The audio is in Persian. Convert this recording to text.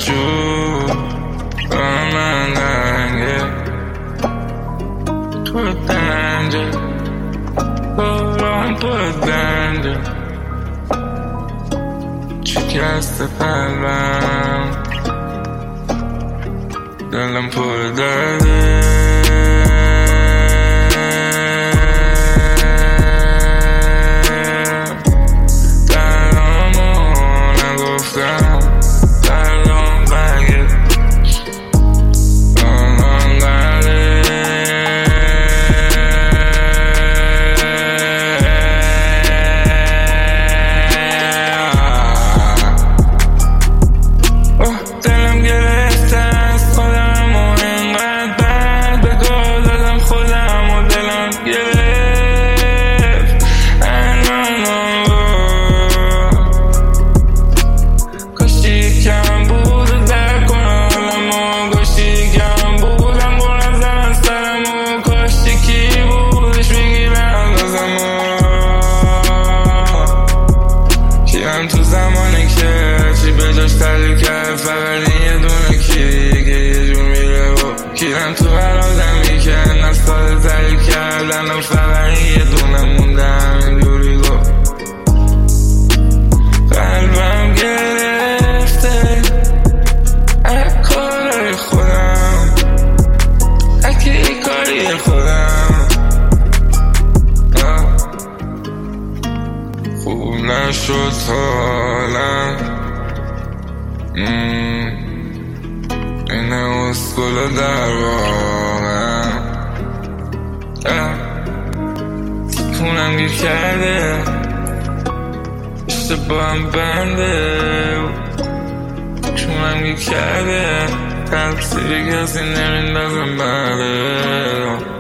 شور من رنگه تو دنجه باران پر دنجه شکست قلبم دلم پر درده تو زمانی که چی به جاش تغییر کرد فقط یه دونه کی که یه جور میره و کیرم تو هر آدمی که نستاد تغییر کرد الان فقط یه دونه مونده همینجوری گفت قلبم گرفته از کارای خودم اگه کاری خودم خوب نشد حالم اینه اسکولا در واقعم سکونم گیر کرده اشتباهم بنده چونم گیر کرده تقصیری کسی نمیندازم بله